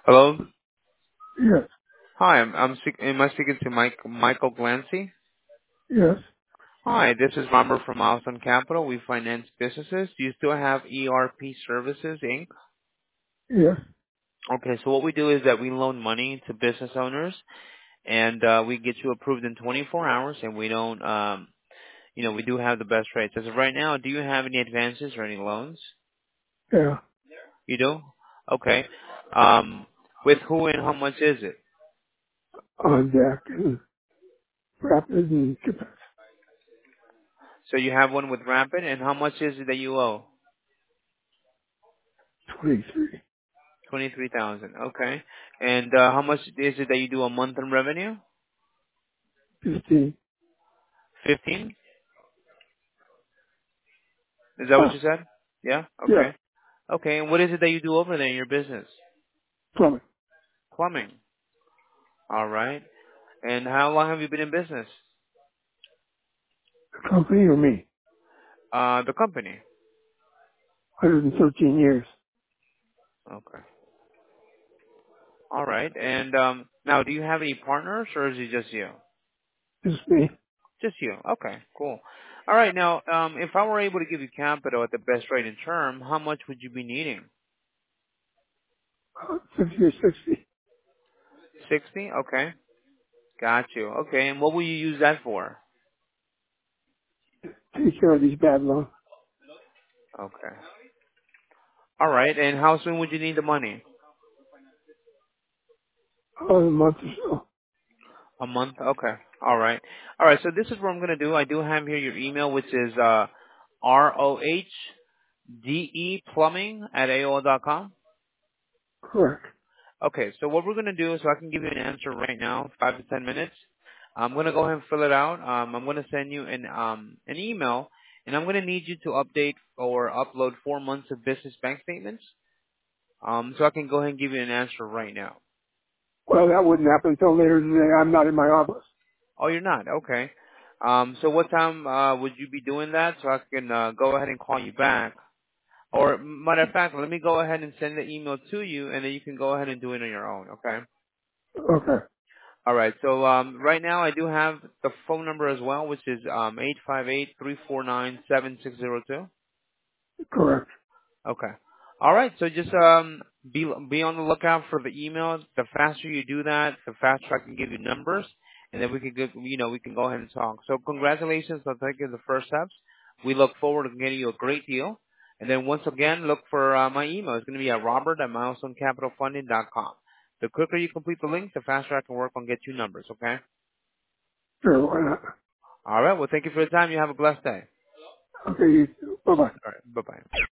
Hello. Yes, Hi, am I speaking to Michael Glancy? yes, Hi, this is Robert from Alston Capital. We finance businesses. Do you still have ERP Services Inc.? yes. Okay, so what we do is that we loan money to business owners, and we get you approved in 24 hours, and we don't, we do have the best rates. As of right now, do you have any advances or any loans? Yeah. You do? Okay. Um, with who and how much is it? On deck and rapid and So you have one with Rapid, and how much is it that you owe? 23, 23,000. Okay. And how much is it that you do a month in revenue? 15. 15? Is that what Ah, you said? Yeah? yeah, Okay. Okay. And what is it that you do over there in your business? plumbing. Plumbing. All right. And how long have you been in business? The company or me? The company. 113 years. Okay. All right. And now, do you have any partners or is it just you? Just me. Just you. Okay. Cool. All right. Now, if I were able to give you capital at the best rate in term, how much would you be needing? 50 or 60. 60? Okay. Got you. Okay. And what will you use that for? Take care of these bad loans. Okay. All right. And how soon would you need the money? A month or so. A month? Okay. All right. All right. So this is what I'm going to do. I do have here your email, which is ROHDE plumbing at AOL.com. Correct. Okay. So what we're going to do is so I can give you an answer right now, 5 to 10 minutes. I'm going to go ahead and fill it out. I'm going to send you an email, and I'm going to need you to update or upload 4 months of business bank statements. So I can go ahead and give you an answer right now. Well, that wouldn't happen until later today. I'm not in my office. Oh, you're not. Okay. So what time would you be doing that so I can go ahead and call you back? Or matter of fact, let me go ahead and send the email to you, and then you can go ahead and do it on your own. Okay. Okay. All right. So right now I do have the phone number as well, which is 858-349-7602. Correct. Okay. All right. So just be on the lookout for the emails. The faster you do that, the faster I can give you numbers, and then we can we can go ahead and talk. So congratulations on taking the first steps. We look forward to getting you a great deal. And then once again, look for my email. It's going to be at robert@milestonecapitalfunding.com. The quicker you complete the link, the faster I can work on get you numbers. Okay. Sure, why not? All right. Well, thank you for your time. You have a blessed day. Okay, you too. Bye-bye. All right. Bye bye.